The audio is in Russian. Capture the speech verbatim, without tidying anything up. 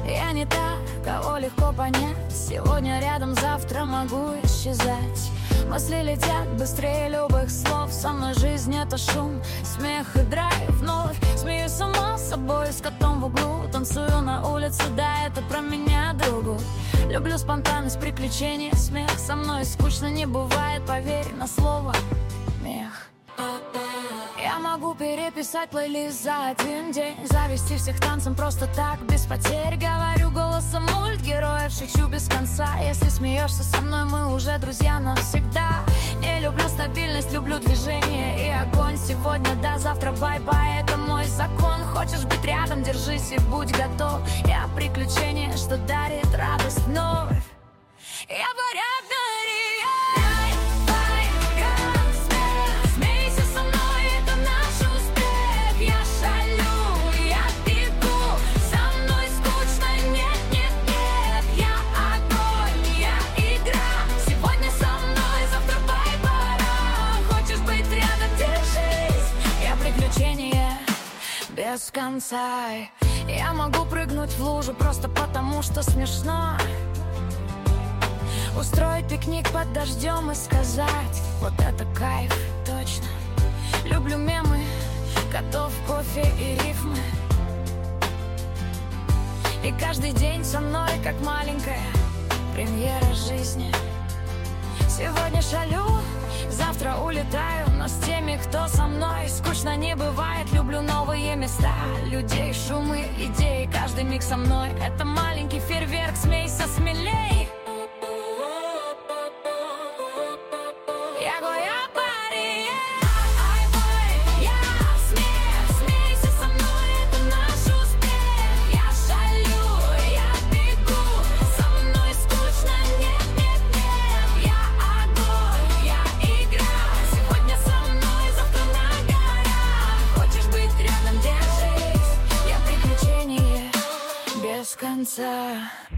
Я не та, кого легко понять. Сегодня рядом, завтра могу исчезать. Мысли летят быстрее любых слов. Со мной жизнь — это шум, смех и драйв. Вновь смеюсь сама с собой, с котом в углу. Танцую на улице, да, это про меня, другу. Люблю спонтанность, приключения, смех. Со мной скучно не бывает, поверь на слово мех. Я могу переписать плейлист за один день, завести всех танцем просто так, без потерь. Говорю голосом мультгероев, шучу без конца. Если смеешься со мной, мы уже друзья навсегда. Не люблю стабильность, люблю движение и огонь. Сегодня да, завтра бай-бай, это мой закон. Хочешь быть рядом, держись и будь готов. Я приключение, что дарит радость вновь. Я порядная. Без конца. Я могу прыгнуть в лужу просто потому, что смешно. Устроить пикник под дождем и сказать: вот это кайф, точно. Люблю мемы, котов, кофе и рифмы. И каждый день со мной как маленькая премьера жизни. Сегодня шалю, завтра улетаю, но с теми, кто со мной, скучно не бывает. Люблю новые места, людей, шумы, идеи. Каждый миг со мной — это маленький фейерверк. Смейся смелей. Я говорю, пари, смейся со мной, это наш успех. Я шалю, я бегу, со мной скучно, нет, нет, нет. Я огонь, я игра. Сегодня со мной, завтра на горах. Хочешь быть рядом, держись. Я приключение без конца.